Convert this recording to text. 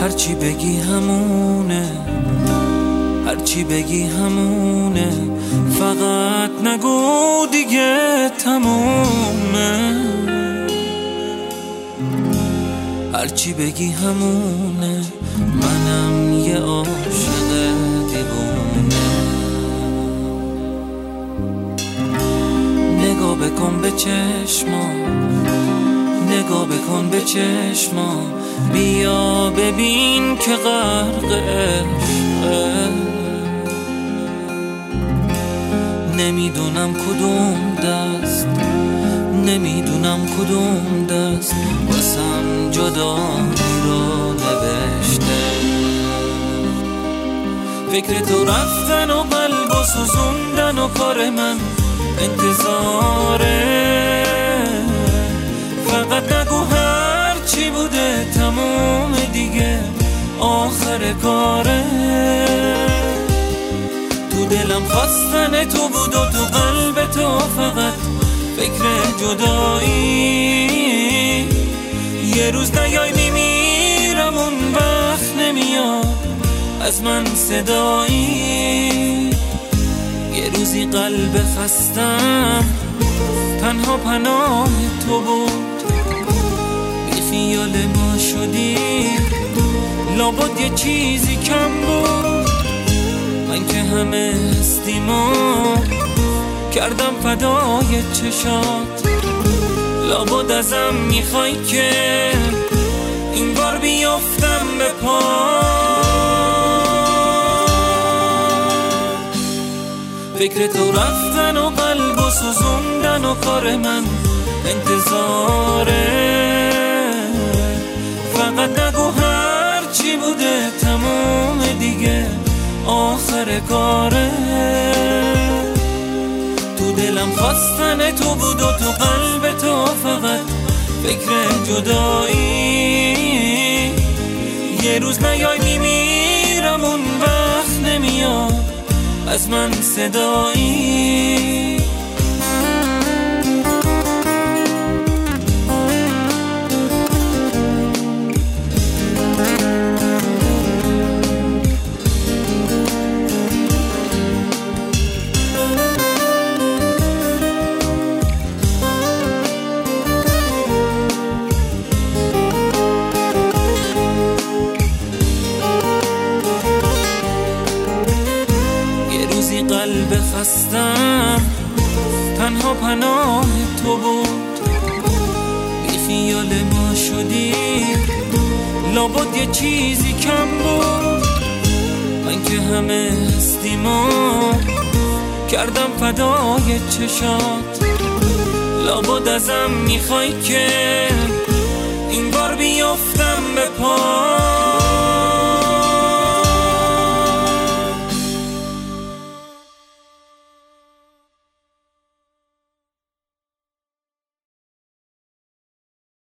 هرچی بگی همونه، هرچی بگی همونه، فقط نگو دیگه تمومه. هرچی بگی همونه، منم یه عاشق دیوونه. نگاه بکن به چشمام، نگاه بکن به چشمام، بیا ببین که غرق عشقه. نمیدونم کدوم دست، نمیدونم کدوم دست واسم جدایی رو نوشته. فکر تو رفتن و قلب و سوزوندن و کار من انتظاره. فقط نگو هر چی بوده تموم دیگه، آخر کاره. تو دلم خواستن تو بود و تو قلب تو فقط فکر جدایی. یه روز نیای میمیرم، اون وقت نمیاد از من صدایی. یه روزی قلب خستم تنها پناه تو بود، بی خیال ما شدی لابد یه چیزی کم بود. من که همه هستیمو کردم فدای چشات، لابد ازم میخوای که این بار بیافتم به پا. فکر تو رفتن و قلب و سوزوندن و کار من انتظاره. فقط نگو هر چی بوده تموم دیگه، آخر کاره. تو دلم خواستن تو بود و تو قلب تو فقط فکر جدایی. یه روز نیای میمیرم، اون وقت نمیاد از من صدایی. قلب خستم تنها پناه تو بود، بی خیال ما شدی لابد یه چیزی کم بود. من که همه هستیمو کردم فدای چشات، لابد ازم میخوای که این بار بیافتم به پا.